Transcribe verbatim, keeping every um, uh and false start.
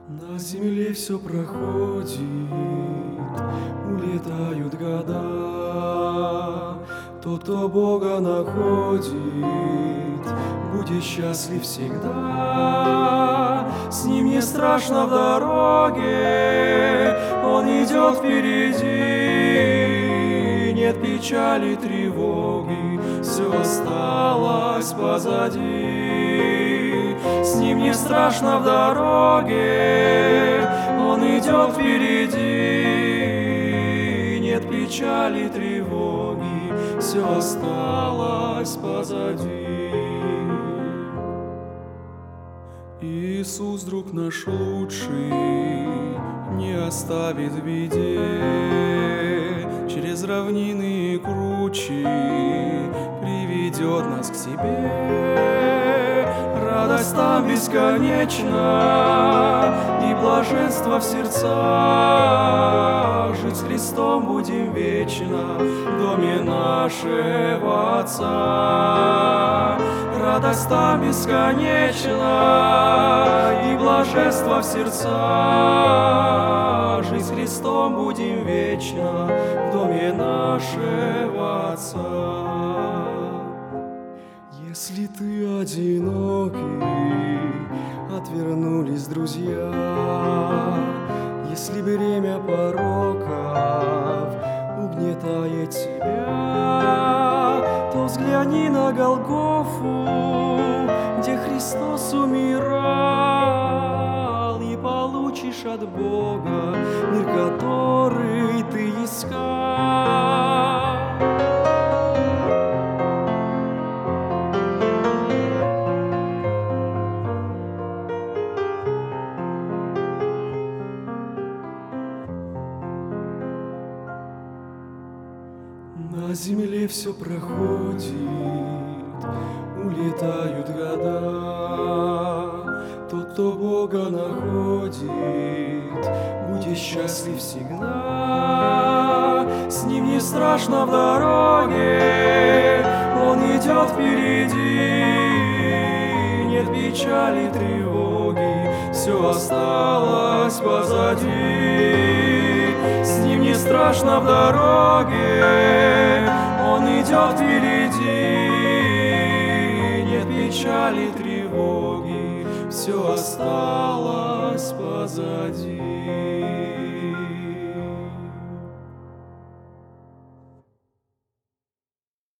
На земле все проходит, улетают года. Тот, кто Бога находит, будет счастлив всегда. С ним не страшно в дороге, он идет впереди. Нет печали, тревоги, все осталось позади. С ним не страшно в дороге, он идет впереди. Нет печали, тревоги, все осталось позади. Иисус, друг наш лучший, не оставит в беде. Через равнины и кручи приведет нас к себе. Радость там бесконечна и блаженство в сердцах. Жить с Христом будем вечно в доме нашего Отца. Радость там бесконечна и блаженство в сердцах. Жить с Христом будем вечно в доме нашего Отца. Если ты одинокий, отвернулись друзья, если бремя пороков угнетает тебя, то взгляни на Голгофу, где Христос умирал, и получишь от Бога мир, который ты искал. На земле все проходит, улетают года. Тот, кто Бога находит, будет счастлив всегда. С ним не страшно в дороге, он идет впереди. Нет печали, тревоги, все осталось позади. С ним не страшно в дороге, он идет впереди. Нет печали, тревоги, все осталось позади.